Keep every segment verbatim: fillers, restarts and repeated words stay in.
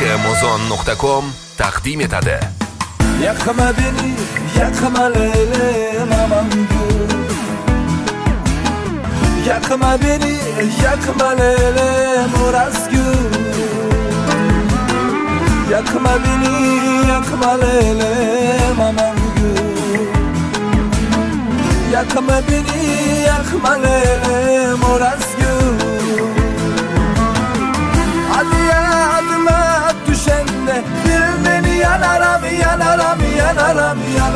Türkiye muzon nokta com taqdim etadi. Yakma beni, yakma leylem aman gül. Yakma beni, yakma leylem uras gül. Yakma beni, yakma leylem aman gül. Yakma beni, yakma leylem uras gül. Hadi yadıma düşende bil beni, yanaram, yanaram, yanaram,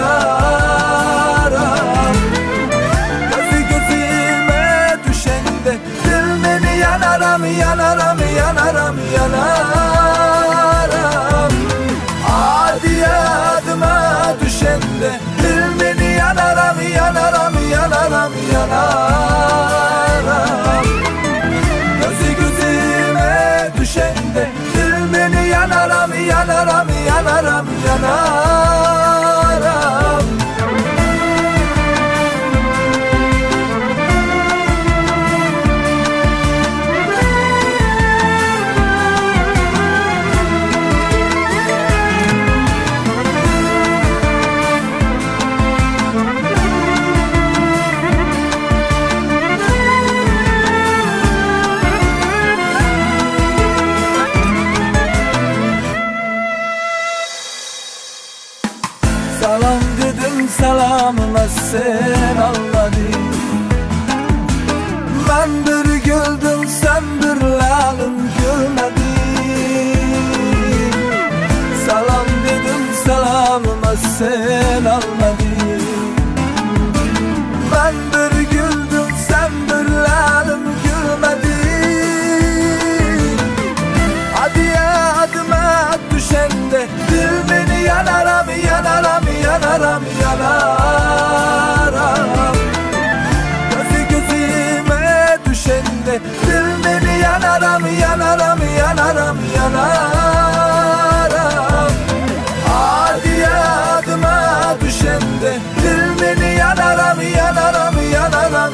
yanaram. Gözü gözüme düşende bil beni, yanaram, yanaram, yanaram, yanaram. Hadi yadıma düşende bil beni, yanaram, yanaram, yanaram, yanaram. Gözü gözüme düşende bil beni, yanaram, yanaram, yanaram, yanaram. Salam dedim, salamıma sen anladın. Ben bir güldüm, sen bir lalım gülmedin. Salam dedim, salamıma sen anladın. Ben bir güldüm, sen bir lalım gülmedin. Hadi yadıma düşende bil beni, yanaram, yanaram, yanaram, yanaram. Gözü gözüme düşende bil beni, yanaram, yanaram, yanaram, yanaram. Hadi yadıma düşende bil beni, yanaram, yanaram, yanaram,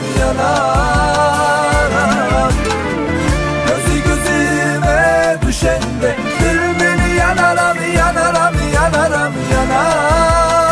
yanaram. Gözü gözüme düşende bil beni, yanaram, yanaram, yanaram, yanaram.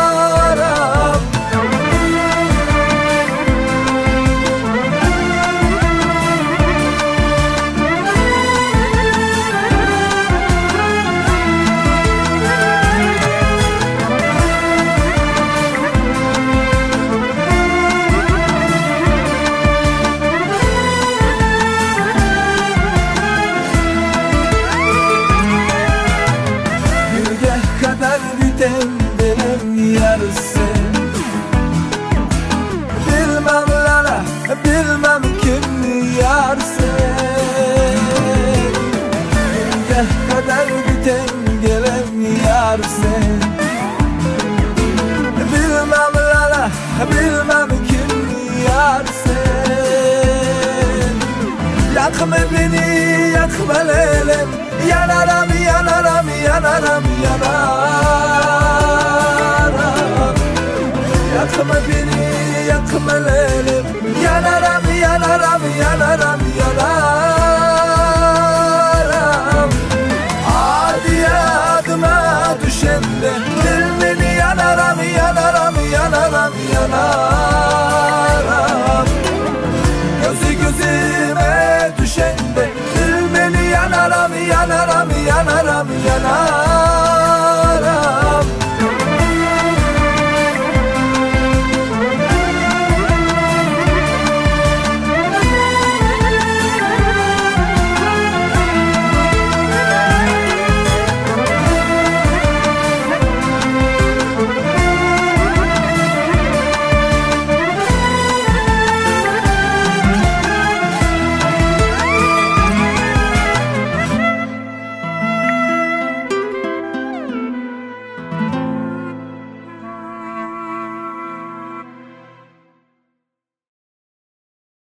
Benim yarısı bilmem lala, bilmem kim yarsın. Gel kadar biten gelen yarsın. Bilmem lala, bilmem kim yarsın. Yakma beni, yakma leylem, yanaram, yanaram, yanaram, yanaram. Yakma beni, yakma leylem, yanaram, yanaram, yanaram, yanaram. Hadi yadıma düşende bil beni, yanaram, yanaram, yanaram, yanaram.